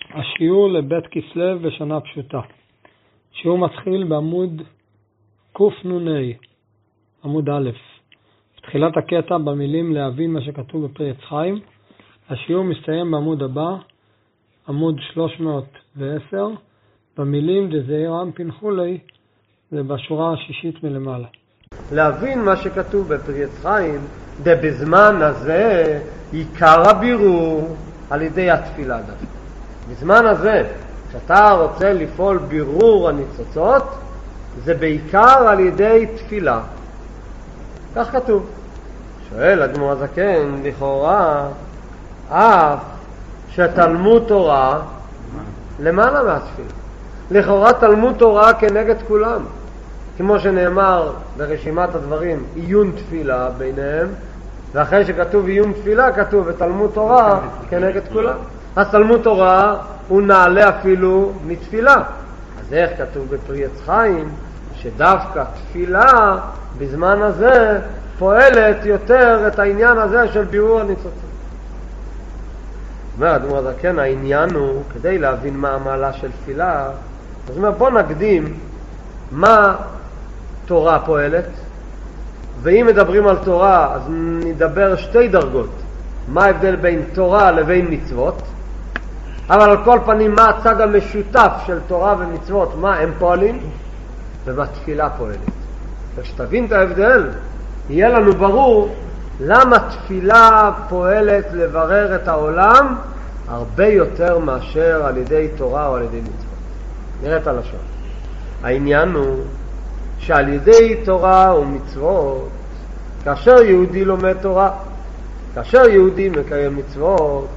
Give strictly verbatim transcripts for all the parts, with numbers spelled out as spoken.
השיעור לבית כסלו בשנה פשוטה. שיעור מתחיל בעמוד קנ"ה, עמוד א'. בתחילת הקטע במילים להבין מה שכתוב בפרי עץ חיים. השיעור מסתיים בעמוד הבא, עמוד שלוש מאות ועשר, במילים דזעיר אנפין כולי, זה בשורה השישית מלמעלה. להבין מה שכתוב בפרי עץ חיים, בזמן הזה עיקר הבירור על ידי התפילה דווקא. בזמן הזה, כשאתה רוצה לפעול בירור הניצוצות, זה בעיקר על ידי תפילה. כך כתוב. שואל אדמו"ר הזקן, לכאורה, אף שתלמוד תורה למעלה מהתפילה. לכאורה תלמוד תורה כנגד כולם. כמו שנאמר ברשימת הדברים, עיון תפילה ביניהם, ואחרי שכתוב עיון תפילה, כתוב בתלמוד תורה כנגד כולם. אז תלמוד תורה הוא נעלה אפילו מתפילה. אז איך כתוב בפרי עץ חיים, שדווקא תפילה בזמן הזה פועלת יותר את העניין הזה של בירור הניצוצות. אומר אדמו"ר הזקן, העניין הוא, כדי להבין מה המעלה של תפילה, אז אומר, בוא נקדים מה תורה פועלת, ואם מדברים על תורה, אז נדבר שתי דרגות. מה ההבדל בין תורה לבין מצוות, אבל על כל פנים מה הצד המשותף של תורה ומצוות, מה הם פועלים, ומה תפילה פועלת. וכשתבין את ההבדל, יהיה לנו ברור למה תפילה פועלת לברר את העולם הרבה יותר מאשר על ידי תורה או על ידי מצוות. נראה את הלשון. העניין הוא שעל ידי תורה ומצוות, כאשר יהודי לומד תורה, כאשר יהודי מקיים מצוות,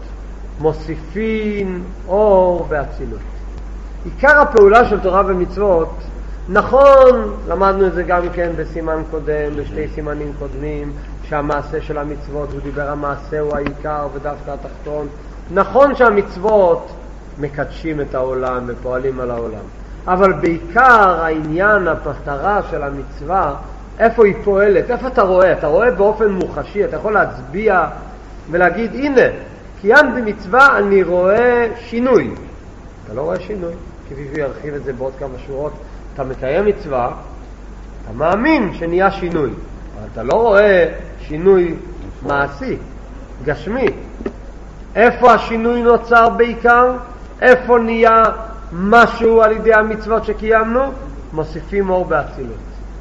מוסיפים אור באצילות. עיקר הפעולה של תורה ומצוות, נכון, למדנו את זה גם כן בסימן קודם, בשתי סימנים קודמים, שהמעשה של המצוות, הוא דיבר המעשה הוא העיקר ודווקא התחתון. נכון שהמצוות מקדשים את העולם ופועלים על העולם, אבל בעיקר העניין, המטרה של המצווה, איפה היא פועלת, איפה אתה רואה? אתה רואה באופן מוחשי, אתה יכול להצביע ולהגיד, הנה, קיימתי מצווה, אני רואה שינוי. אתה לא רואה שינוי, כפי שהוא ירחיב את זה בעוד כמה שורות. אתה מקיים מצווה, אתה מאמין שנהיה שינוי, אבל אתה לא רואה שינוי מעשי, גשמי. איפה השינוי נוצר בעיקר? איפה נהיה משהו על ידי המצוות שקיימנו? מוסיפים אור באצילות.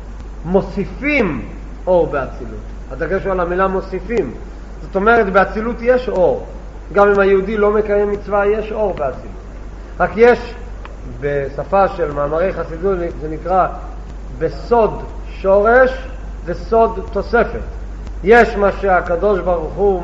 מוסיפים אור באצילות. הדגש הוא על המילה מוסיפים. זאת אומרת, באצילות יש אור. גם אם היהודי לא מקיים מצווה, יש אור באצילות. רק יש, בשפה של מאמרי חסידות, זה נקרא בסוד שורש וסוד תוספת. יש מה שהקדוש ברוך הוא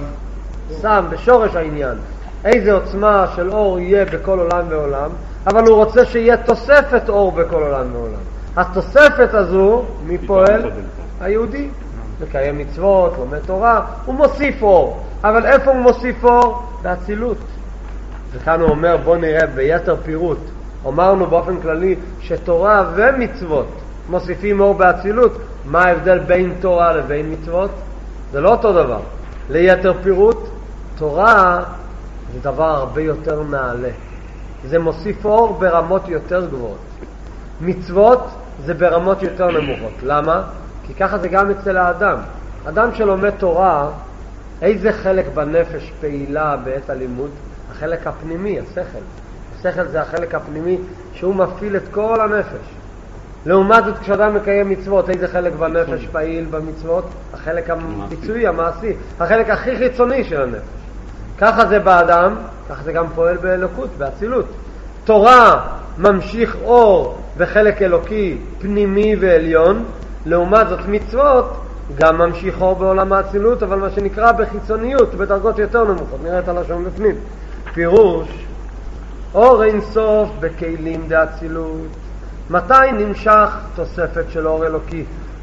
שם בשורש העניין, איזה עוצמה של אור יהיה בכל עולם ועולם, אבל הוא רוצה שיהיה תוספת אור בכל עולם ועולם. התוספת הזו, מי פועל? היהודי. מקיים מצוות, לומד תורה, הוא מוסיף אור. אבל איפה הוא מוסיף אור? באצילות. וכאן הוא אומר, בוא נראה ביתר פירוט. אמרנו באופן כללי שתורה ומצוות מוסיפים אור באצילות. מה ההבדל בין תורה לבין מצוות? זה לא אותו דבר. ליתר פירוט, תורה זה דבר הרבה יותר נעלה. זה מוסיף אור ברמות יותר גבוהות. מצוות זה ברמות יותר נמוכות. למה? כי ככה זה גם אצל האדם. אדם שלומד תורה, איזה חלק בנפש פעילה בעת הלימוד? החלק הפנימי, השכל. השכל זה החלק הפנימי שהוא מפעיל את כל הנפש. לעומת זאת, כשאדם מקיים מצוות, איזה חלק בנפש פעיל במצוות? החלק הביצועי, המעשי, החלק הכי חיצוני של הנפש. ככה זה באדם, ככה זה גם פועל באלוקות, באצילות. תורה ממשיך אור בחלק אלוקי, פנימי ועליון, לעומת זאת מצוות גם ממשיך אור בעולם האצילות, אבל מה שנקרא בחיצוניות, בדרגות יותר נמוכות. נראה את הלשון בפנים. פירוש, אור אין סוף בכלים דאצילות. מתי נמשך תוספת של אור אלוקי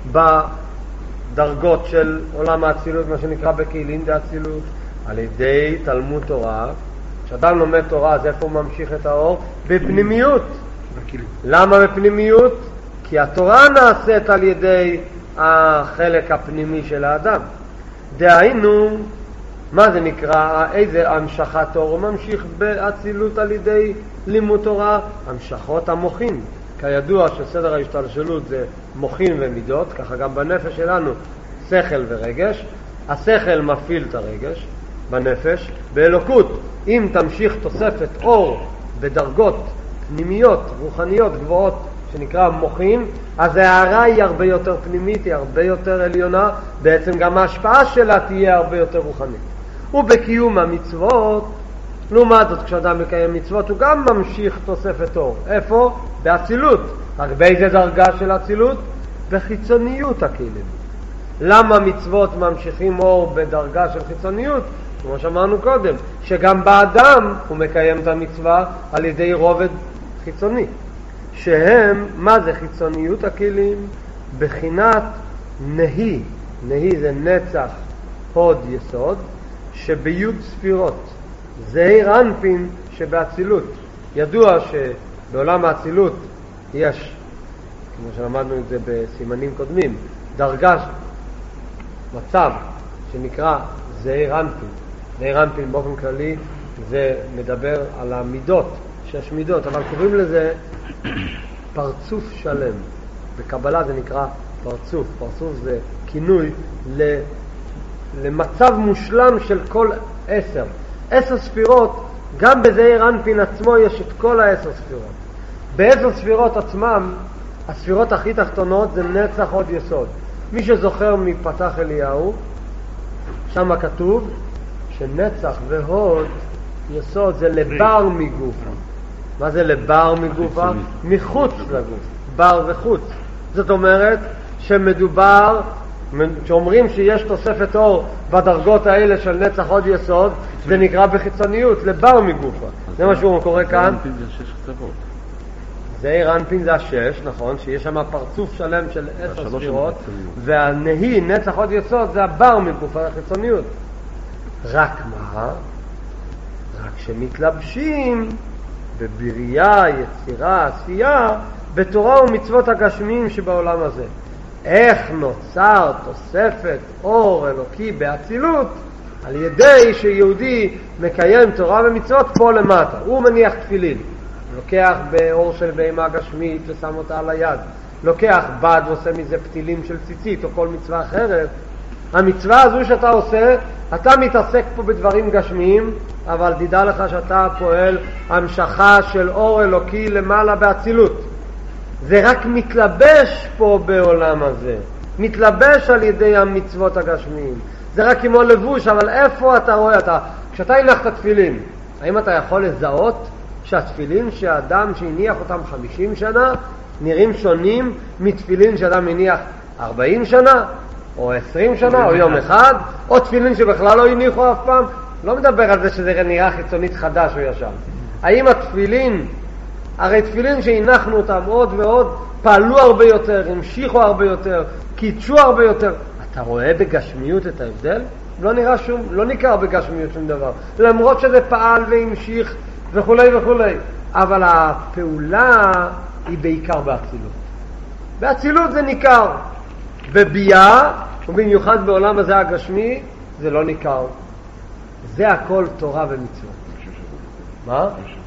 בדרגות של עולם האצילות, מה שנקרא בכלים דאצילות? על ידי תלמוד תורה. כשאדם לומד תורה, אז איפה הוא ממשיך את האור? בפנימיות. למה בפנימיות? כי התורה נעשית על ידי החלק הפנימי של האדם. דהיינו, מה זה נקרא? איזה המשכת אור? הוא ממשיך באצילות על ידי לימוד תורה, המשכות המוחין. כידוע שסדר ההשתלשלות זה מוחין ומידות, ככה גם בנפש שלנו שכל ורגש. השכל מפעיל את הרגש בנפש. באלוקות, אם תמשיך תוספת אור בדרגות פנימיות, רוחניות גבוהות, שנקרא מוחין, אז ההערה היא הרבה יותר פנימית, היא הרבה יותר עליונה, בעצם גם ההשפעה שלה תהיה הרבה יותר רוחנית. ובקיום המצוות, לעומת זאת, כשאדם מקיים מצוות, הוא גם ממשיך תוספת אור. איפה? באצילות. רק באיזה דרגה של אצילות? בחיצוניות הכלים. למה מצוות ממשיכים אור בדרגה של חיצוניות? כמו שאמרנו קודם, שגם באדם הוא מקיים את המצווה על ידי רובד חיצוני. שהם, מה זה חיצוניות הכלים? בחינת נהי. נהי זה נצח, הוד, יסוד, שביוד ספירות. זעיר אנפין שבאצילות. ידוע שבעולם האצילות יש, כמו שלמדנו את זה בסימנים קודמים, דרגה, מצב שנקרא זעיר אנפין. זעיר אנפין באופן כללי זה מדבר על המידות, שש מידות, אבל קוראים לזה פרצוף שלם. בקבלה זה נקרא פרצוף. פרצוף זה כינוי למצב מושלם של כל עשר. עשר ספירות, גם בזעיר אנפין עצמו יש את כל העשר ספירות. בעשר ספירות עצמם, הספירות הכי תחתונות זה נצח עוד יסוד. מי שזוכר מפתח אליהו, שם כתוב שנצח והוד יסוד זה לבר מגופה. מה זה לבר מגופה? מחוץ לגוף. בר וחוץ. זאת אומרת שמדובר, שאומרים שיש תוספת אור בדרגות האלה של נצח עוד יסוד, זה נקרא בחיצוניות, לבר מגופה. זה מה שהוא קורא כאן. זעיר אנפין זה השש, נכון, שיש שם פרצוף שלם של עשר ספירות, והנהי, נצח עוד יסוד, זה הבר מגופה, החיצוניות. רק מה? רק שמתלבשים בבריאה, יצירה, עשייה, בתורה ומצוות הגשמיים שבעולם הזה. איך נוצר תוספת אור אלוקי באצילות? על ידי שיהודי מקיים תורה ומצוות פה למטה. הוא מניח תפילין, לוקח באור של בהמה גשמית ושם אותה על היד, לוקח בד ועושה מזה פתילים של ציצית או כל מצווה אחרת. המצווה הזו שאתה עושה, אתה מתעסק פה בדברים גשמיים, אבל תדע לך שאתה פועל המשכה של אור אלוקי למעלה באצילות. זה רק מתלבש פה בעולם הזה, מתלבש על ידי המצוות הגשמיים. זה רק כמו לבוש, אבל איפה אתה רואה? אתה, כשאתה הנחת תפילין, האם אתה יכול לזהות שהתפילין שהאדם שהניח אותם חמישים שנה נראים שונים מתפילין שאדם הניח ארבעים שנה או עשרים שנה או יום אחד, או תפילין שבכלל לא הניחו אף פעם? לא מדבר על זה שזה נראה חיצונית חדש או ישן. האם התפילין, הרי תפילין שהנחנו אותם עוד ועוד, פעלו הרבה יותר, המשיכו הרבה יותר, קידשו הרבה יותר. אתה רואה בגשמיות את ההבדל? לא נראה שום, לא ניכר בגשמיות שום דבר. למרות שזה פעל והמשיך וכולי וכולי. אבל הפעולה היא בעיקר באצילות. באצילות זה ניכר. בביאה, ובמיוחד בעולם הזה הגשמי, זה לא ניכר. זה הכל תורה ומצוות. מה?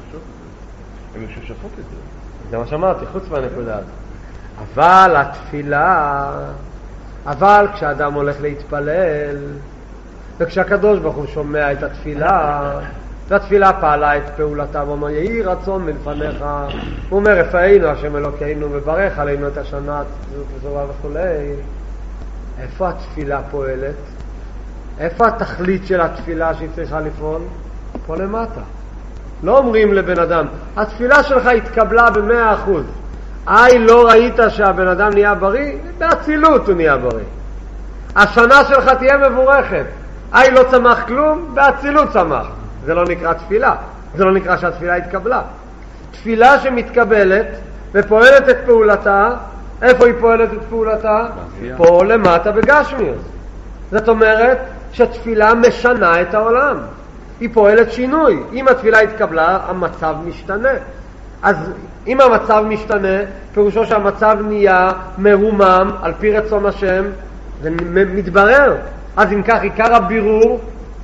הם ששפות את זה. זה מה שאמרתי, חוץ מהנקודה הזאת. אבל התפילה, אבל כשאדם הולך להתפלל, וכשהקדוש ברוך הוא שומע את התפילה, והתפילה פעלה את פעולתה, הוא אומר, יהי רצון מלפניך, הוא אומר, רפאינו השם אלוקינו, וברך עלינו את השנה, וזורה וכולי. איפה התפילה פועלת? איפה התכלית של התפילה שהיא צריכה לפעול? פה למטה. לא אומרים לבן אדם, התפילה שלך התקבלה במאה אחוז. איי, לא ראית שהבן אדם נהיה בריא? באצילות הוא נהיה בריא. השנה שלך תהיה מבורכת. איי, לא צמח כלום? באצילות צמח. זה לא נקרא תפילה. זה לא נקרא שהתפילה התקבלה. תפילה שמתקבלת ופועלת את פעולתה, איפה היא פועלת את פעולתה? פה למטה בגשמיות. זאת אומרת שתפילה משנה את העולם. היא פועלת שינוי. אם התפילה התקבלה, המצב משתנה. אז אם המצב משתנה, פירושו שהמצב נהיה מרומם על פי רצון השם, זה מתברר. אז אם כך, עיקר הבירור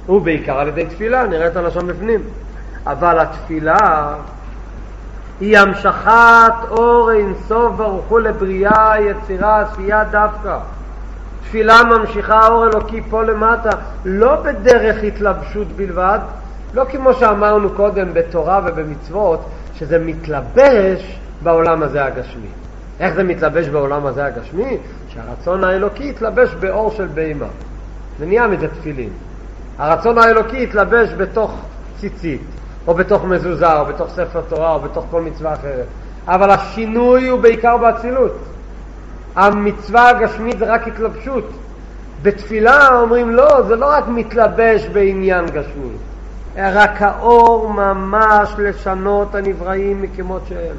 ובעיקר על ידי תפילה, נראה את הלשון בפנים. אבל התפילה היא המשכת אור אין סוף ברוך הוא לבריאה, יצירה, עשייה דווקא. תפילה ממשיכה אור אלוקי פה למטה, לא בדרך התלבשות בלבד, לא כמו שאמרנו קודם בתורה ובמצוות, שזה מתלבש בעולם הזה הגשמי. איך זה מתלבש בעולם הזה הגשמי? שהרצון האלוקי יתלבש באור של בהמה. זה נהיה מזה תפילין. הרצון האלוקי יתלבש בתוך ציצית, או בתוך מזוזה, או בתוך ספר תורה, או בתוך כל מצווה אחרת. אבל השינוי הוא בעיקר באצילות. המצווה הגשמית זה רק התלבשות. בתפילה אומרים לא, זה לא רק מתלבש בעניין גשמי, רק האור ממש לשנות הנבראים מכמות שהם.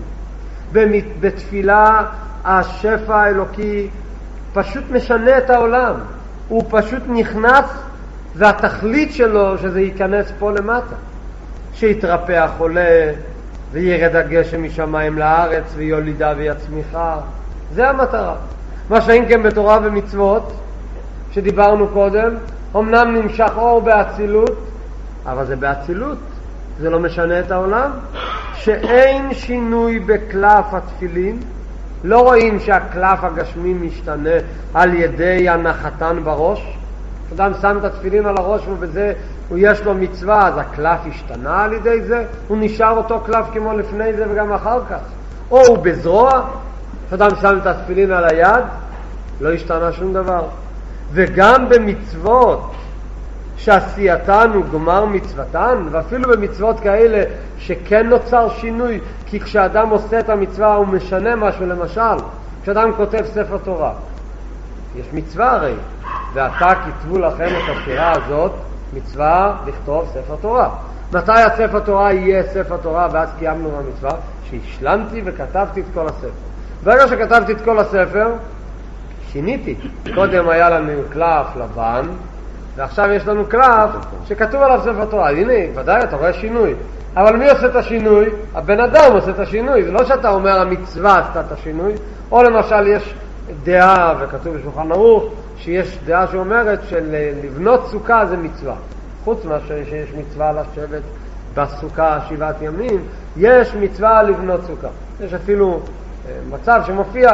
בתפילה השפע האלוקי פשוט משנה את העולם, הוא פשוט נכנס, והתכלית שלו שזה ייכנס פה למטה, שיתרפא החולה וירד הגשם משמיים לארץ ויולידה ויצמיחה. זה המטרה. מה שאין כן בתורה ומצוות שדיברנו קודם, אמנם נמשך אור באצילות, אבל זה באצילות, זה לא משנה את העולם. שאין שינוי בקלף התפילין, לא רואים שהקלף הגשמי משתנה על ידי הנחתן בראש. אדם שם את התפילין על הראש ובזה הוא יש לו מצווה, אז הקלף השתנה על ידי זה, הוא נשאר אותו קלף כמו לפני זה וגם אחר כך. או הוא בזרוע, אדם שם את התפילין על היד, לא השתנה שום דבר. וגם במצוות שעשייתן הוא גמר מצוותן, ואפילו במצוות כאלה שכן נוצר שינוי, כי כשאדם עושה את המצווה הוא משנה משהו. למשל, כשאדם כותב ספר תורה, יש מצווה הרי, ועתה כתבו לכם את השירה הזאת, מצווה לכתוב ספר תורה. מתי הספר תורה יהיה ספר תורה? ואז קיימנו במצווה שהשלמתי וכתבתי את כל הספר. ברגע שכתבתי את כל הספר שיניתי. קודם היה לנו קלף לבן, ועכשיו יש לנו קלף שכתוב עליו ספר תורה. הנה, ודאי, אתה רואה שינוי. אבל מי עושה את השינוי? הבן אדם עושה את השינוי. זה לא שאתה אומר המצווה עשתה את השינוי, או למשל יש דעה, וכתוב בשולחן ערוך, שיש דעה שאומרת שלבנות סוכה זה מצווה. חוץ מה שיש מצווה לשבת בסוכה שבעת ימים, יש מצווה לבנות סוכה. יש אפילו מצב שמופיע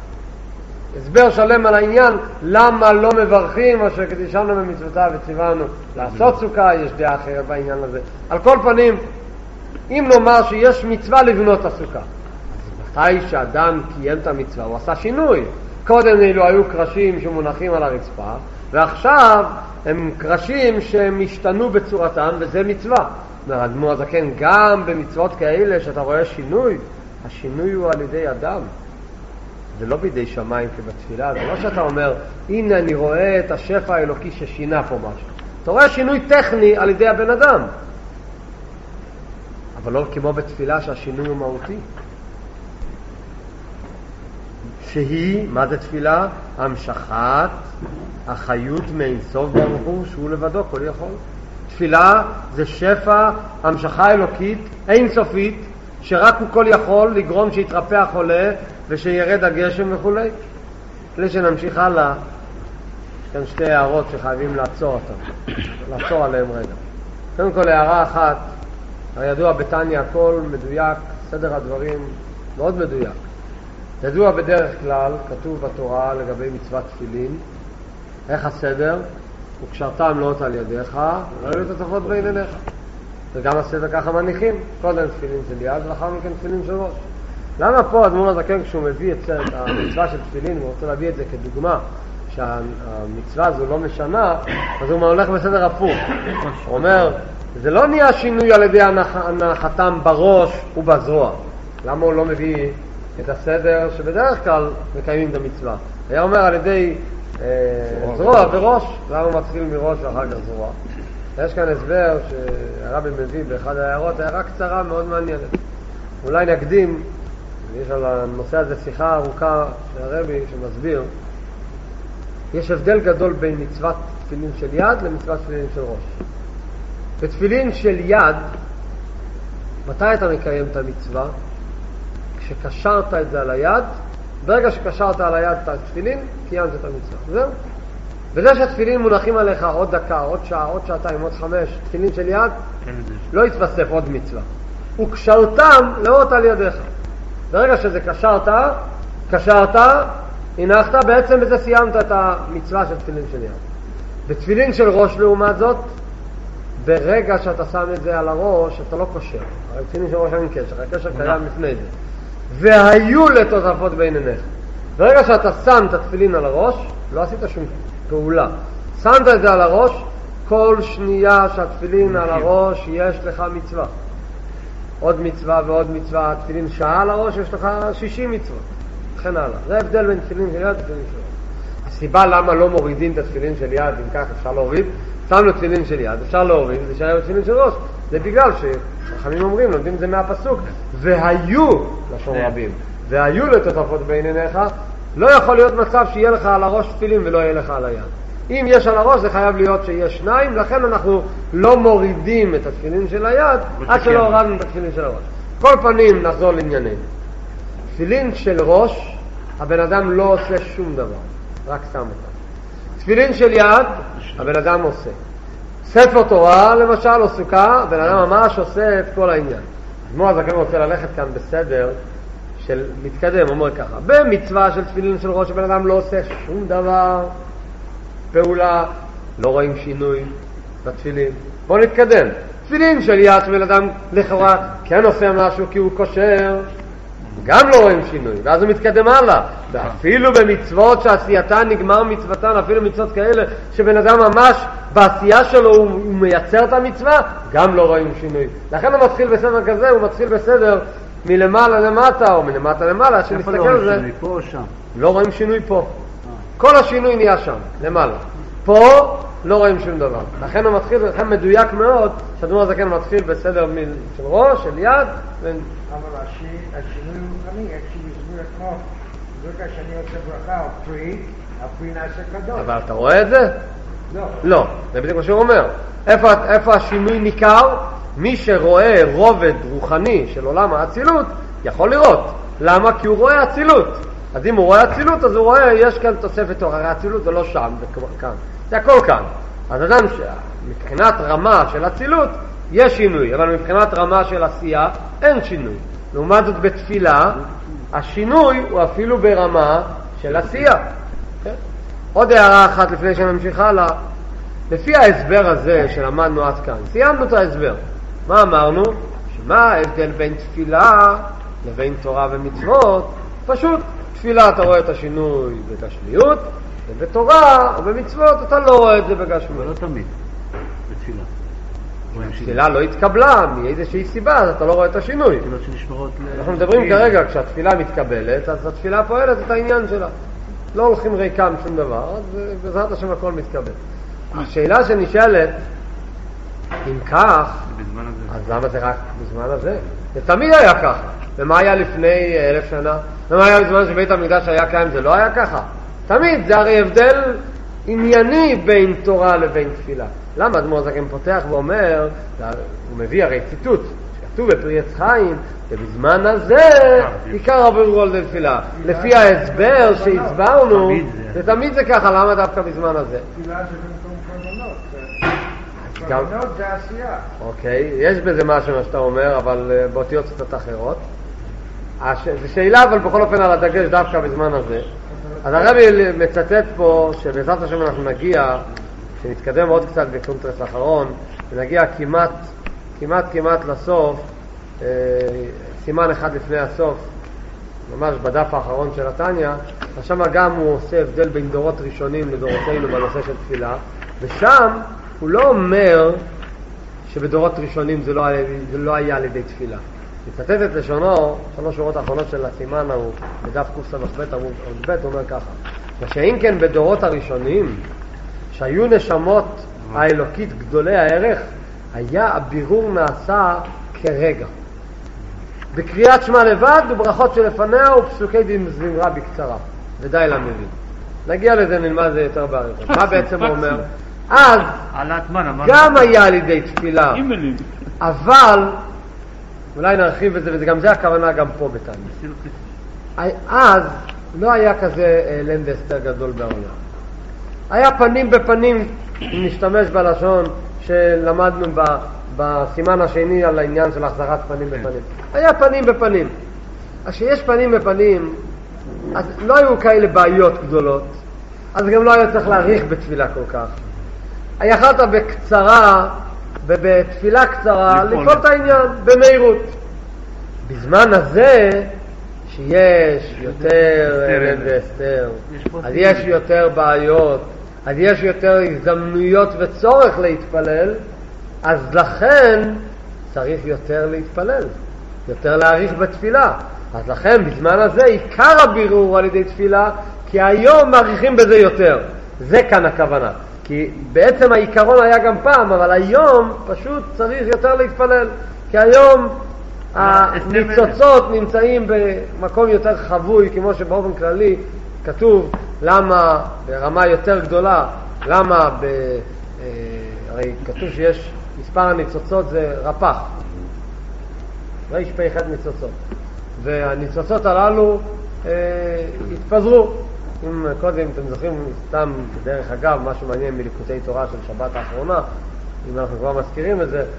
הסבר שלם על העניין למה לא מברכים או שקדישנו במצוותיו וציוונו לעשות סוכה. יש דעה אחרת בעניין הזה. על כל פנים, אם נאמר שיש מצווה לבנות הסוכה, אז מתי שאדם קיים את המצווה הוא עשה שינוי. קודם אלו היו קרשים שמונחים על הרצפה, ועכשיו הם קרשים שהם השתנו בצורתם, וזה מצווה. האדמו"ר הזקן, גם במצוות כאלה שאתה רואה שינוי, השינוי הוא על ידי אדם, זה לא בידי שמיים כבתפילה. זה לא שאתה אומר הנה אני רואה את השפע האלוקי ששינה פה משהו. אתה רואה שינוי טכני על ידי הבן אדם, אבל לא כמו בתפילה שהשינוי הוא מהותי, שהיא, מה זה תפילה? המשכת החיות מאין סוף ברוך הוא שהוא לבדו כל יכול. תפילה זה שפע, המשכה אלוקית אין סופית, שרק הוא כל יכול לגרום שיתרפא החולה ושירד הגשם וכו'. כדי שנמשיך הלאה, יש כאן שתי הערות שחייבים לעצור אותן, לעצור עליהן רגע. קודם כל הערה אחת, הידוע בתניא הכל מדויק, סדר הדברים מאוד מדויק. ידוע בדרך כלל, כתוב בתורה לגבי מצוות תפילין, איך הסדר? וקשרתם לאות על ידיך, ולא יהיו תטובות בין עיניך. וגם הסדר ככה מניחים, קודם תפילין של יד, ולאחר מכן תפילין של ראש. למה פה אדמו"ר הזקן כשהוא מביא את המצווה של תפילין, הוא רוצה להביא את זה כדוגמה, שהמצווה הזו לא משנה, אז הוא הולך בסדר הפוך. הוא אומר, זה לא נהיה שינוי על ידי הנחתם בראש ובזרוע. למה הוא לא מביא את הסדר שבדרך כלל מקיימים את המצווה? היה אומר על ידי אה, זרוע וראש, למה הוא מתחיל מראש ואחר כך זרוע? יש כאן הסבר שהרבי מביא באחד ההערות, הערה קצרה מאוד מעניינת. אולי נקדים, יש על הנושא הזה שיחה ארוכה של הרבי שמסביר, יש הבדל גדול בין מצוות תפילין של יד למצוות תפילין של ראש. בתפילין של יד, מתי אתה מקיים את המצווה? כשקשרת את זה על היד, ברגע שקשרת על היד את התפילין, קיימת את המצווה. זהו. וזה שהתפילין מונחים עליך עוד דקה, עוד שעה, עוד שעתיים, עוד חמש, תפילין של יד, לא יתווסף עוד מצווה. וקשרתם לאות על ידיך. ברגע שזה קשרת, קשרת, הנחת, בעצם בזה סיימת את המצווה של תפילין של יד. בתפילין של ראש לעומת זאת, ברגע שאתה שם את זה על הראש, אתה לא קושר. הרי תפילין של ראש אין קשר, הקשר קיים לפני זה. והיו לתוספות בין עיניך. ברגע שאתה שם את התפילין על הראש, לא עשית שום פעולה. שמת את זה על הראש, כל שנייה שהתפילין על הראש יש לך מצווה. עוד מצווה ועוד מצווה. התפילין שעה על הראש יש לך שישים מצוות. וכן הלאה. זה ההבדל בין תפילין של יד ותפילין של ראש. הסיבה למה לא מורידים את התפילין של יד, אם כך אפשר להוריד, שמנו תפילין של יד, אפשר להוריד, זה שהיה תפילין של ראש. זה בגלל שחכמים אומרים, לומדים את זה מהפסוק, והיו, לשון רבים, והיו לתוספות בין עיניך, לא יכול להיות מצב שיהיה לך על הראש תפילין ולא יהיה לך על היד. אם יש על הראש זה חייב להיות שיש שניים, לכן אנחנו לא מורידים את התפילין של היד עד שלא הורדנו את התפילין של הראש. כל פנים נחזור לענייננו. תפילין של ראש, הבן אדם לא עושה שום דבר, רק שם אותה. תפילין של יד, הבן אדם עושה. ספר תורה, למשל, או סוכה, הבן אדם ממש עושה את כל העניין. כמו אז הכם רוצה ללכת כאן בסדר של מתקדם, אומר ככה. במצווה של תפילין של ראש, הבן אדם לא עושה שום דבר, פעולה, לא רואים שינוי בתפילין. בואו נתקדם. תפילין של יד, בן אדם לכאורה כן עושה משהו כי הוא כושר, גם לא רואים שינוי, ואז הוא מתקדם הלאה. ואפילו במצוות שעשייתן נגמר מצוותן, אפילו מצוות כאלה שבן אדם ממש בעשייה שלו הוא, הוא מייצר את המצווה, גם לא רואים שינוי. לכן הוא מתחיל בסדר כזה, הוא מתחיל בסדר מלמעלה למטה או מלמטה למעלה, שנסתכל על זה. פה או שם? לא רואים שינוי פה. כל השינוי נהיה שם, למעלה. פה לא רואים שום דבר. לכן הוא מתחיל, לכן מדויק מאוד, שהדמור הזה כן מתחיל בסדר של ראש, של יד. אבל השינוי הוא רוחני, איך שיסביר את כמו, ברגע שאני עושה ברכה על פרי, הפרי נעשה קדוש. אבל אתה רואה את זה? לא. לא, זה בדיוק מה שהוא אומר. איפה, איפה השינוי ניכר? מי שרואה רובד רוחני של עולם האצילות, יכול לראות. למה? כי הוא רואה אצילות. אז אם הוא רואה אצילות, אז הוא רואה, יש כאן תוספת תורה. הרי אצילות זה לא שם, זה כאן. זה הכל כאן. אז אדם שמבחינת רמה של אצילות, יש שינוי, אבל מבחינת רמה של עשייה, אין שינוי. לעומת זאת בתפילה, השינוי הוא אפילו ברמה של עשייה. כן? עוד הערה אחת לפני שנמשיך הלאה. לפי ההסבר הזה שלמדנו עד כאן, סיימנו את ההסבר. מה אמרנו? שמה ההבדל בין תפילה לבין תורה ומצוות? פשוט, תפילה אתה רואה את השינוי בגשמיות, ובתורה או במצוות אתה לא רואה את זה בגשמיות. אבל לא תמיד, בתפילה. התפילה לא התקבלה מאיזושהי סיבה, אז אתה לא רואה את השינוי. אנחנו מדברים כרגע, כשהתפילה מתקבלת, אז התפילה פועלת את העניין שלה. לא הולכים ריקם שום דבר, אז בעזרת השם הכל מתקבל. השאלה שנשאלת, אם כך, אז למה זה רק בזמן הזה? זה תמיד היה ככה. ומה היה לפני אלף שנה? ומה היה בזמן שבית המקדש היה קיים? זה לא היה ככה. תמיד, זה הרי הבדל ענייני בין תורה לבין תפילה. למה אדמו"ר הזקן פותח ואומר, הוא מביא הרי ציטוט, שכתוב בפרי עץ חיים, שבזמן הזה עיקר הבירור על תפילה. לפי ההסבר שהסברנו, זה תמיד זה ככה, למה דווקא בזמן הזה? תפילה זה במקום קורבנות. קורבנות זה עשייה. אוקיי, יש בזה משהו מה שאתה אומר, אבל באותיות קצת אחרות. זו שאלה, אבל בכל אופן על הדגש דווקא בזמן הזה. אז הרבי מצטט פה שבעזרת השם אנחנו נגיע, שנתקדם עוד קצת בקונטרס האחרון, ונגיע כמעט, כמעט, כמעט לסוף, אה, סימן אחד לפני הסוף, ממש בדף האחרון של התניה, ושם גם הוא עושה הבדל בין דורות ראשונים לדורותינו בנושא של תפילה, ושם הוא לא אומר שבדורות ראשונים זה לא, זה לא היה על ידי תפילה. מצטט את לשונו, שלוש שורות האחרונות של הסימן ההוא, בדף קס"ב עמוד ב', הוא אומר ככה, ושאם כן בדורות הראשונים, שהיו נשמות האלוקית גדולי הערך, היה הבירור נעשה כרגע. בקריאת שמע לבד וברכות שלפניה ופסוקי דין זמרה בקצרה. ודי למבין. נגיע לזה, נלמד זה יותר בערך. מה בעצם הוא אומר? אז גם היה על ידי תפילה, אבל, אולי נרחיב את זה, וזה גם זה הכוונה גם פה בתניא. אז לא היה כזה לנד אסתר גדול בעולם. היה פנים בפנים, אם נשתמש בלשון שלמדנו ב, בסימן השני על העניין של החזרת פנים בפנים. היה פנים בפנים. אז כשיש פנים בפנים, אז לא היו כאלה בעיות גדולות, אז גם לא היה צריך להאריך בתפילה כל כך. יכלת בקצרה, בתפילה קצרה, לפעול את העניין במהירות. בזמן הזה, שיש יותר אלם והסתר, אז יש יותר בעיות, אז יש יותר הזדמנויות וצורך להתפלל, אז לכן צריך יותר להתפלל, יותר להאריך בתפילה. אז לכן בזמן הזה עיקר הבירור על ידי תפילה, כי היום מעריכים בזה יותר. זה כאן הכוונה. כי בעצם העיקרון היה גם פעם, אבל היום פשוט צריך יותר להתפלל. כי היום הניצוצות נמצאים במקום יותר חבוי, כמו שבאופן כללי כתוב למה ברמה יותר גדולה, למה ב... הרי כתוב שיש מספר הניצוצות זה רפ"ח, ריש פי ח' ניצוצות, והניצוצות הללו אה, התפזרו. אם קודם אתם זוכרים, סתם דרך אגב, משהו מעניין מליקוטי תורה של שבת האחרונה, אם אנחנו כבר מזכירים את זה,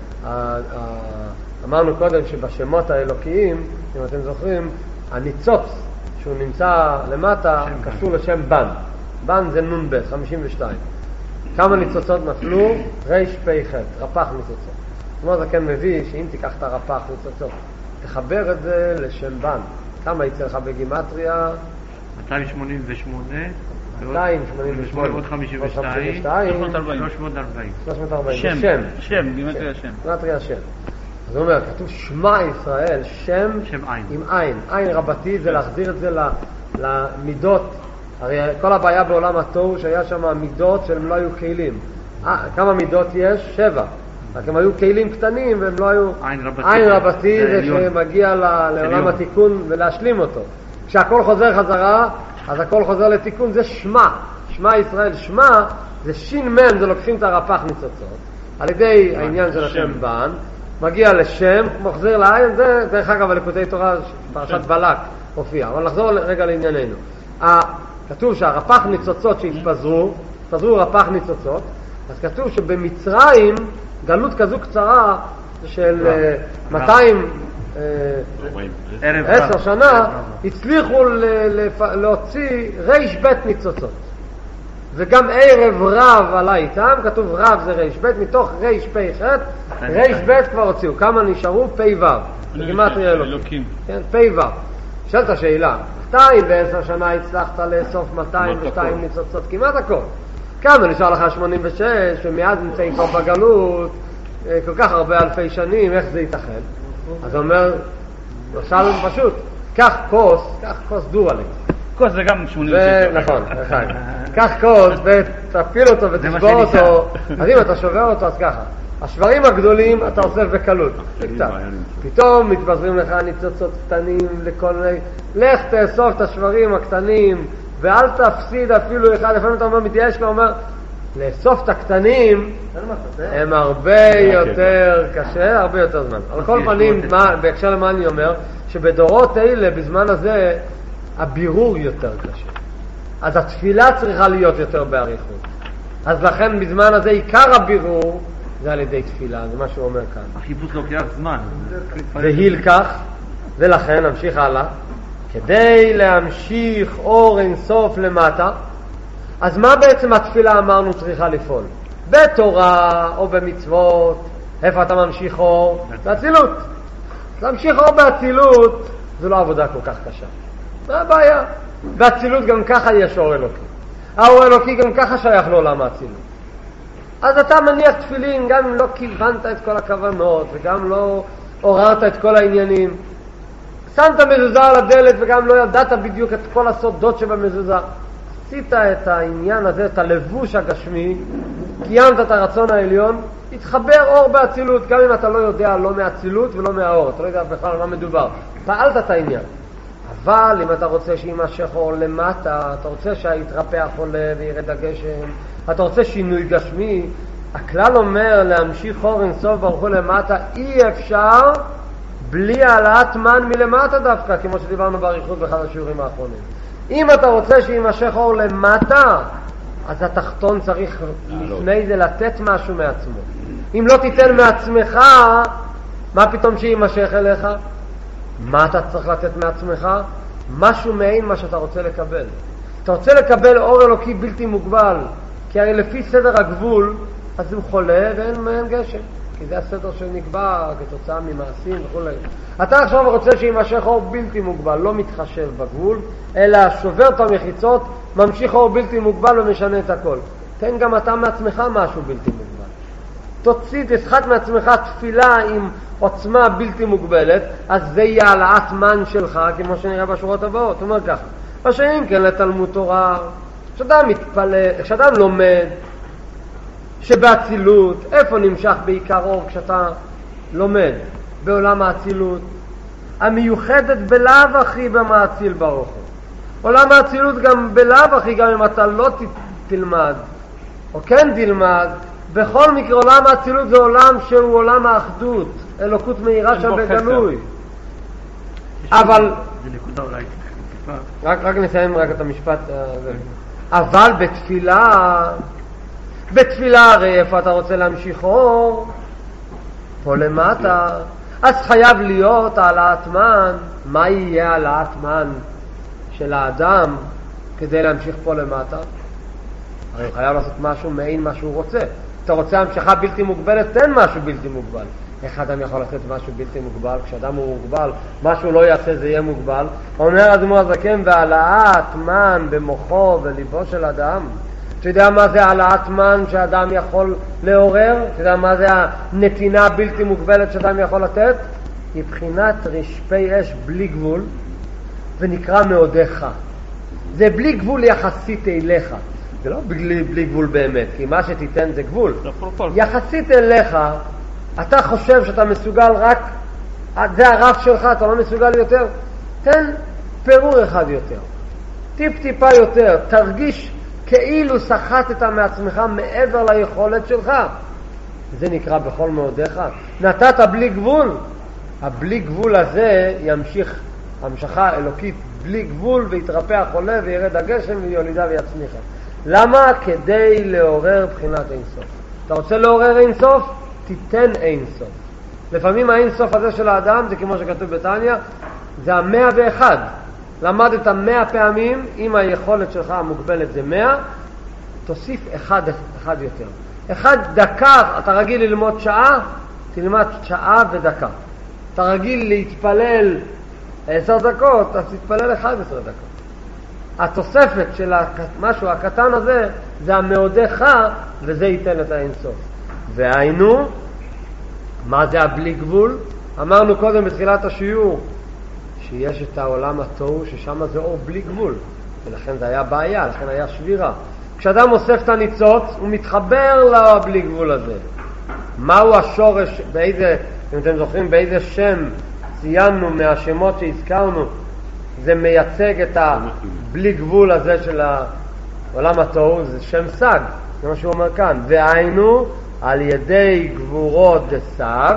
אמרנו קודם שבשמות האלוקיים, אם אתם זוכרים, הניצוץ שהוא נמצא למטה קשור לשם בן. בן זה נון ב' חמישים ושתיים. כמה ניצוצות נפלו? ריש פי ח', רפ"ח ניצוצות. זאת אומרת, זה כן מביא שאם תיקח את הרפ"ח ניצוצות, תחבר את זה לשם בן. כמה יצא לך בגימטריה? מאתיים שמונים ושמונה מאתיים שמונים ושמונה עוד חמישים ושתיים שלוש מאות ארבעים שלוש מאות ארבעים שם, שם, שם, גימטריה שם. גימטריה שם. אז הוא אומר, כתוב שמע ישראל, שם, שם עין. עם עין. עין רבתי זה להחזיר את זה למידות. הרי כל הבעיה בעולם התוהו שהיה שם מידות שהם לא היו כלים. כמה מידות יש? שבע. רק הם היו כלים קטנים והם לא היו... עין רבתי. עין רבתי זה שמגיע לעולם התיקון ולהשלים אותו. כשהכל חוזר חזרה, אז הכל חוזר לתיקון, זה שמע. שמע ישראל, שמע, זה שין מן, זה לוקחים את הרפ"ח ניצוצות. על ידי העניין של השם בן, מגיע לשם, מחזיר לעין, זה דרך אגב הליקוטי תורה, פרשת בלק הופיע. אבל נחזור רגע לענייננו. כתוב שהרפ"ח ניצוצות שהתפזרו, התפזרו רפ"ח ניצוצות, אז כתוב שבמצרים, גלות כזו קצרה של מאתיים עשר שנה, הצליחו להוציא ריש בית ניצוצות. וגם ערב רב עלה איתם, כתוב רב זה ריש בית, מתוך ריש פי ח' ריש בית כבר הוציאו. כמה נשארו? פי ו'. בגימטריה אלוקים. כן, פי ו'. שאלת השאלה, מאתיים ועשר שנה הצלחת לאסוף מאתיים ושתיים ניצוצות, כמעט הכל. כמה נשאר לך שמונים ושש, ומאז נמצאים כבר בגלות, כל כך הרבה אלפי שנים, איך זה ייתכן? אז הוא אומר, למשל פשוט, קח כוס, קח כוס דורלי. כוס זה גם שמונים ושש. נכון, נכון. קח כוס ותפיל אותו ותשבור אותו, אז אם אתה שובר אותו אז ככה. השברים הגדולים אתה אוסף בקלות, קצת. פתאום מתבזרים לך ניצוצות קטנים לכל מיני, לך תאסוף את השברים הקטנים, ואל תפסיד אפילו אחד. לפעמים אתה אומר, מתייאש כבר אומר, לאסוף את הקטנים הם הרבה יותר קשה, הרבה יותר זמן. על כל פנים, בהקשר למה אני אומר, שבדורות אלה, בזמן הזה, הבירור יותר קשה. אז התפילה צריכה להיות יותר בעריכות. אז לכן בזמן הזה עיקר הבירור זה על ידי תפילה, זה מה שהוא אומר כאן. החיפוש לוקח זמן. והיל כך, ולכן נמשיך הלאה, כדי להמשיך אור אינסוף למטה. אז מה בעצם התפילה אמרנו צריכה לפעול? בתורה או במצוות, איפה אתה ממשיך אור? באצילות. להמשיך אור באצילות זה לא עבודה כל כך קשה. מה הבעיה? באצילות גם ככה יש אור אלוקי. האור אלוקי גם ככה שייך לעולם האצילות. אז אתה מניח תפילין, גם אם לא כיוונת את כל הכוונות, וגם לא עוררת את כל העניינים. שמת מזוזה על הדלת, וגם לא ידעת בדיוק את כל הסודות שבמזוזה. עשית את העניין הזה, את הלבוש הגשמי, קיימת את הרצון העליון, התחבר אור באצילות, גם אם אתה לא יודע לא מהאצילות ולא מהאור, אתה לא יודע בכלל מה מדובר. פעלת את העניין. אבל אם אתה רוצה שימשך אור למטה, אתה רוצה שהיתרפא החולה וירד הגשם, אתה רוצה שינוי גשמי, הכלל אומר להמשיך אור אינסוף ברוך הוא למטה, אי אפשר בלי העלאת מן מלמטה דווקא, כמו שדיברנו באריכות באחד השיעורים האחרונים. אם אתה רוצה שימשך אור למטה, אז התחתון צריך לפני זה לתת משהו מעצמו. אם לא תיתן מעצמך, מה פתאום שימשך אליך? מה אתה צריך לתת מעצמך? משהו מעין מה שאתה רוצה לקבל. אתה רוצה לקבל אור אלוקי בלתי מוגבל, כי הרי לפי סדר הגבול, אז הוא חולה ואין מעין גשם. כי זה הסדר שנקבע כתוצאה ממעשים וכו'. אתה עכשיו רוצה שימשך אור בלתי מוגבל, לא מתחשב בגבול, אלא שובר את המחיצות, ממשיך אור בלתי מוגבל ומשנה את הכל. תן גם אתה מעצמך משהו בלתי מוגבל. תוציא, תסחט מעצמך תפילה עם עוצמה בלתי מוגבלת, אז זה יהיה העלאת מן שלך, כמו שנראה בשורות הבאות. הוא אומר ככה, מה שאם כן לתלמוד תורה, כשאדם מתפלל, כשאדם לומד, שבאצילות, איפה נמשך בעיקר אור כשאתה לומד? בעולם האצילות. המיוחדת בלאו הכי במאציל ברוך הוא. עולם האצילות גם בלאו הכי, גם אם אתה לא תלמד, או כן תלמד, בכל מקרה עולם האצילות זה עולם שהוא עולם האחדות, אלוקות מהירה שם בגלוי. אבל, זה נקודה אולי טיפה. רק, רק נסיים רק את המשפט הזה. אבל בתפילה, בתפילה הרי איפה אתה רוצה להמשיך אור? פה למטה. אז חייב להיות העלאת מן. מה יהיה העלאת מן של האדם כדי להמשיך פה למטה? הרי הוא חייב לעשות משהו מעין מה שהוא רוצה. אתה רוצה המשכה בלתי מוגבלת, תן משהו בלתי מוגבל. איך אדם יכול לתת משהו בלתי מוגבל? כשאדם הוא מוגבל, משהו לא יעשה זה יהיה מוגבל. אומר אדמו"ר הזקן, והעלאת מן במוחו וליבו של אדם. אתה יודע מה זה העלאת מן שאדם יכול לעורר? אתה יודע מה זה הנתינה בלתי מוגבלת שאדם יכול לתת? היא בחינת רשפי אש בלי גבול, ונקרא מעודך. זה בלי גבול יחסית אליך. זה לא בלי, בלי גבול באמת, כי מה שתיתן זה גבול. יחסית אליך, אתה חושב שאתה מסוגל רק, זה הרף שלך, אתה לא מסוגל יותר, תן פירור אחד יותר. טיפ טיפה יותר, תרגיש כאילו שחטת מעצמך מעבר ליכולת שלך. זה נקרא בכל מאודיך. נתת בלי גבול, הבלי גבול הזה ימשיך המשכה אלוקית בלי גבול, ויתרפא החולה וירד הגשם ויולידה ויצמיחה. למה? כדי לעורר בחינת אינסוף. אתה רוצה לעורר אינסוף? תיתן אינסוף. לפעמים האינסוף הזה של האדם, זה כמו שכתוב בתניא, זה המאה ואחד. למדת מאה פעמים, אם היכולת שלך המוגבלת זה מאה, תוסיף אחד, אחד יותר. אחד דקה, אתה רגיל ללמוד שעה, תלמד שעה ודקה. אתה רגיל להתפלל עשר דקות, אז תתפלל אחד עשר דקות. התוספת של משהו הקטן הזה, זה המעודך, וזה ייתן את האינסוף. והיינו, מה זה הבלי גבול? אמרנו קודם בתחילת השיעור, שיש את העולם התוהו, ששם זה אור בלי גבול. ולכן זה היה בעיה, לכן היה שבירה. כשאדם אוסף את הניצוץ, הוא מתחבר לבלי גבול הזה. מהו השורש, באיזה, אם אתם זוכרים, באיזה שם ציינו מהשמות שהזכרנו, זה מייצג את הבלי גבול הזה של העולם התוהו, זה שם סג, זה מה שהוא אומר כאן. והיינו על ידי גבורות דסג,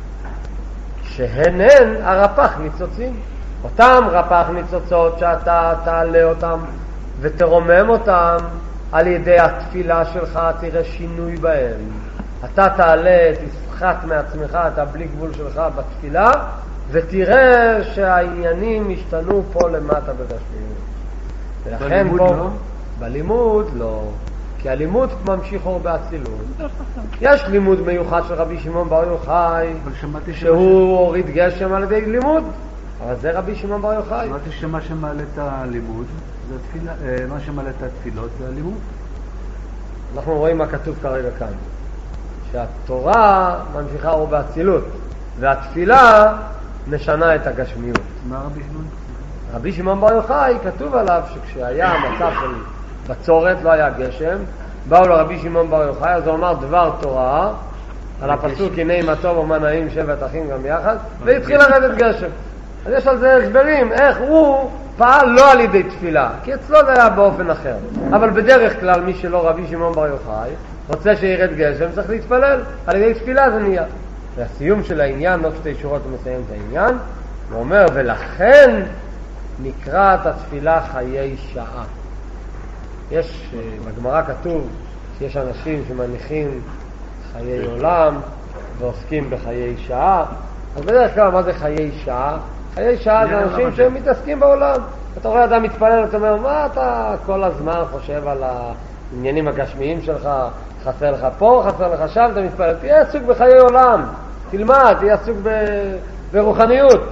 שהן הן הרפ"ח ניצוצים. אותם רפ"ח ניצוצות שאתה תעלה אותם ותרומם אותם על ידי התפילה שלך, תראה שינוי בהם. אתה תעלה, תסחט מעצמך את הבלי גבול שלך בתפילה, ותראה שהעניינים השתנו פה למטה בגשמיות. ולכן פה, לא? בלימוד לא, כי הלימוד ממשיך אור באצילות. יש לימוד מיוחד של רבי שמעון בר יוחאי, שהוא הוריד גשם על ידי לימוד, אבל זה רבי שמעון בר יוחאי. שמעתי שמה שמעלה את הלימוד, זה התפילה, מה שמעלה את התפילות זה הלימוד. אנחנו רואים מה כתוב כרגע כאן, שהתורה ממשיכה אור באצילות, והתפילה משנה את הגשמיות. מה רבי שמעון? רבי שמעון בר יוחאי כתוב עליו שכשהיה מצב של בצורת, לא היה גשם, באו לרבי שמעון בר יוחאי, אז הוא אמר דבר תורה, על הפסוק הנה מה טוב ומה נעים שבט אחים גם יחד, והתחיל לרדת גשם. אז יש על זה הסברים איך הוא פעל לא על ידי תפילה, כי אצלו זה היה באופן אחר. אבל בדרך כלל מי שלא רבי שמעון בר יוחאי רוצה שירד גשם, צריך להתפלל, על ידי תפילה זה נהיה. והסיום של העניין, עוד שתי שורות הוא מסיים את העניין, הוא אומר, ולכן נקראת התפילה חיי שעה. יש, בגמרא כתוב שיש אנשים שמניחים חיי עולם ועוסקים בחיי שעה. אז בדרך כלל מה זה חיי שעה? חיי שעה זה אנשים שהם מתעסקים בעולם. אתה רואה אדם מתפלל, אתה אומר, מה אתה כל הזמן חושב על העניינים הגשמיים שלך? חסר לך פה, חסר לך שם, אתה מתפלל. תהיה עסוק בחיי עולם, תלמד, תהיה עסוק ב- ברוחניות.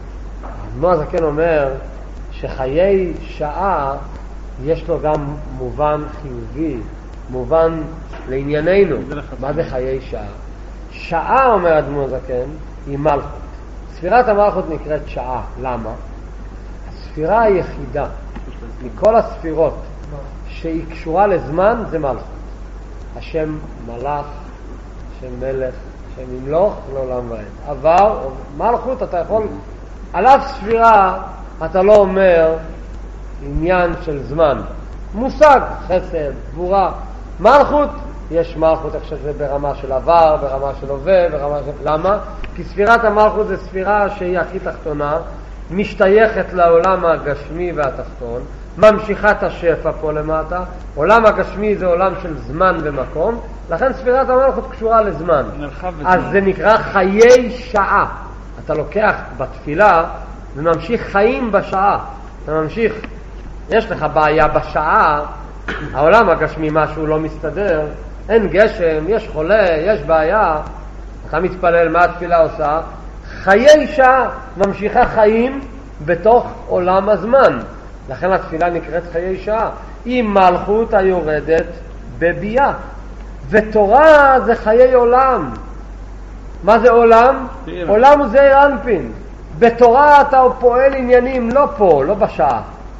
נו, אז כן אומר שחיי שעה יש לו גם מובן חיובי, מובן לענייננו. מה זה חיי שעה? שעה, אומר אדמו"ר זקן, היא מלכות. ספירת המלכות נקראת שעה. למה? הספירה היחידה מכל הספירות שהיא קשורה לזמן זה מלכות. השם מלך, השם מלך, השם ימלוך לעולם ועד. אבל מלכות אתה יכול, על אף ספירה אתה לא אומר עניין של זמן. מושג, חסד, גבורה. מלכות, יש מלכות, איך שזה ברמה של עבר, ברמה של הווה, ברמה של... למה? כי ספירת המלכות זה ספירה שהיא הכי תחתונה, משתייכת לעולם הגשמי והתחתון, ממשיכה את השפע פה למטה. עולם הגשמי זה עולם של זמן ומקום, לכן ספירת המלכות קשורה לזמן. אז זה נקרא חיי שעה. אתה לוקח בתפילה וממשיך חיים בשעה. אתה ממשיך, יש לך בעיה בשעה, העולם הגשמי משהו לא מסתדר, אין גשם, יש חולה, יש בעיה, אתה מתפלל, מה התפילה עושה? חיי שעה, ממשיכה חיים בתוך עולם הזמן. לכן התפילה נקראת חיי שעה. היא מלכות היורדת בביאה. ותורה זה חיי עולם. מה זה עולם? עולם הוא זעיר אנפין. בתורה אתה פועל עניינים לא פה, לא בשעה.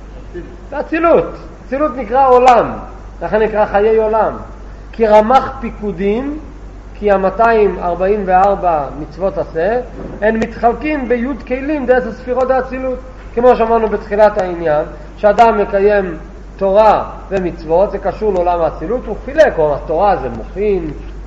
זה אצילות. אצילות נקרא עולם. לכן נקרא חיי עולם. כי רמ"ח פיקודים, כי ה-מאתיים ארבעים וארבע מצוות עשה, הן מתחלקים ביוד כלים דעשר ספירות האצילות. כמו שאמרנו בתחילת העניין, שאדם מקיים תורה ומצוות, זה קשור לעולם האצילות, הוא חילק, או התורה זה מוחין,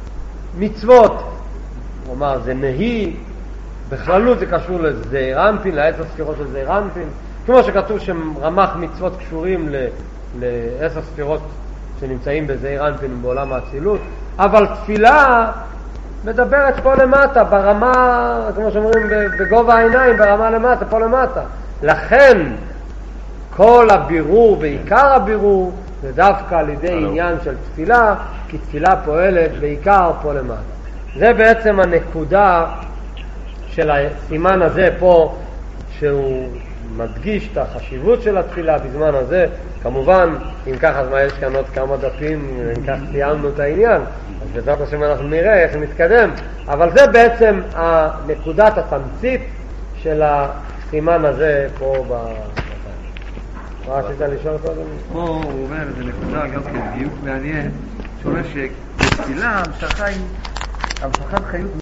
מצוות, כלומר זה נהי, בכללות זה קשור לזעיר אנפין, לעשר ספירות של זעיר אנפין, כמו שכתוב שרמ"ח מצוות קשורים לעשר ספירות שנמצאים בזעיר אנפין בעולם האצילות, אבל תפילה מדברת פה למטה, ברמה, כמו שאומרים, בגובה העיניים, ברמה למטה, פה למטה. לכן כל הבירור, בעיקר הבירור, זה דווקא על ידי עניין של תפילה, כי תפילה פועלת בעיקר פה למטה. זה בעצם הנקודה של הסימן הזה פה, שהוא מדגיש את החשיבות של התפילה בזמן הזה. כמובן, אם ככה, אז מה, יש כאן עוד כמה דפים, אם כך סיימנו את העניין, אז בעזרת השם אנחנו נראה איך נתקדם. אבל זה בעצם נקודת התמצית של הסימן הזה פה ב... מה רצית לשאול אותו? פה הוא אומר, זה נקודה גם כן דיוק מעניין, שאומר שבתפילה המשכה חיות